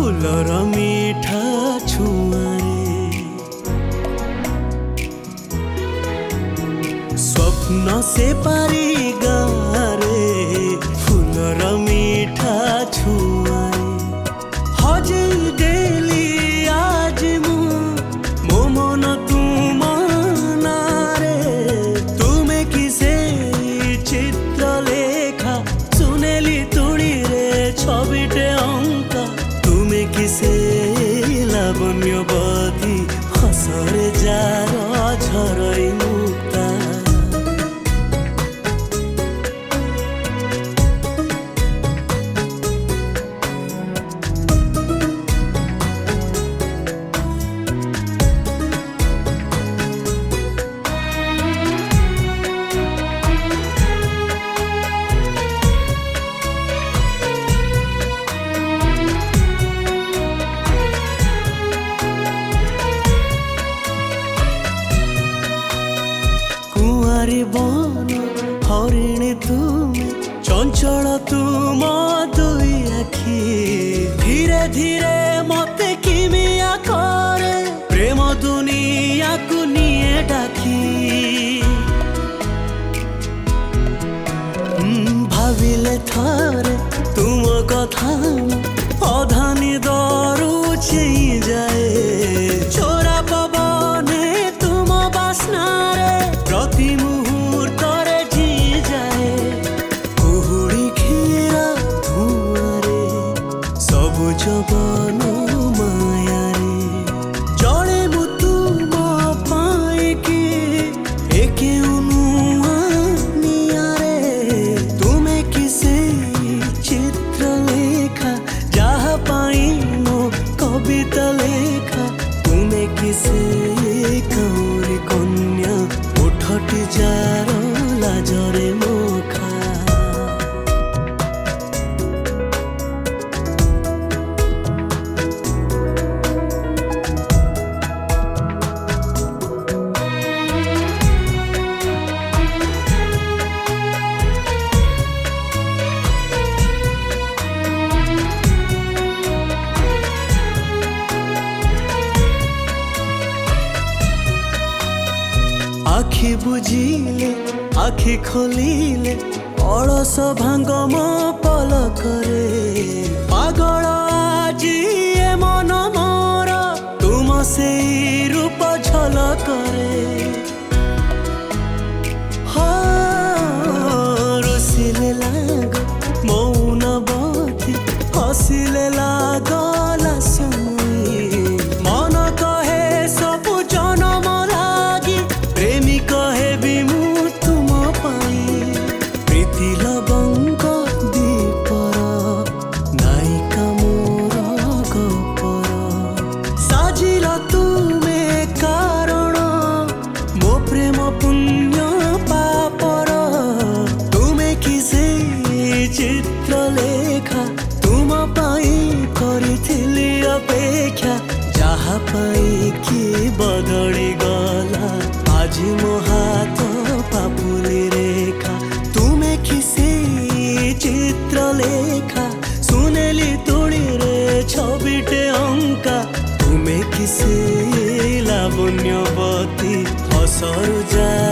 Fuller मीठा छुआरे स्वप्न से पारी गारे फुलर मीठा छुआरे हजे डेली आज मो मन तुम नारे तुमे किसे चित्र लेखा सुनेली तुड़ी रे छबिटे अंका तुमे किसे लावण्यवती हसरे जार झरई मुक्ता बन हरिणी तुमे चंचल तुम दुई आखि धीरे धीरे मते किमिया करे प्रेम दुनिया को निये डाकी भाविले थारे तुम कथा अधानी दरुची जाए छोरा पवने तुम बासना रे प्रति जबन मायारे जड़े मु तुम पाएकी एके नियारे तुमे किसे चित्र लेखा जहा पाई मो कविता लेखा तुमे किसे कौरी कन्या उठटी जार लाजरे मोखा आखि बुझिले आखि खोलिले अलस भांग मो पलकरे पागल आजी ए मन मोर तुम से रूप झलकरे रुसिले लाग मौनवती हसिले लागला समय मन कहे सबु जनम लागी प्रेमी कहे बिमु तुम पाई प्रीति लवंग दीपर नायिका मोर गपर साजिल तुमे कारण मो प्रेम पुण्य पापर तुमे किसे चित्र लेखा तुम पाई करिथिली अपेक्षा जहा पाई कि बदली गला आज मो हाथ पापुली रेखा तुमे किसे चित्र लेखा सुनेली तुड़ी रे छबिटे अंका तुमे किसे लावण्यवती हसरु जा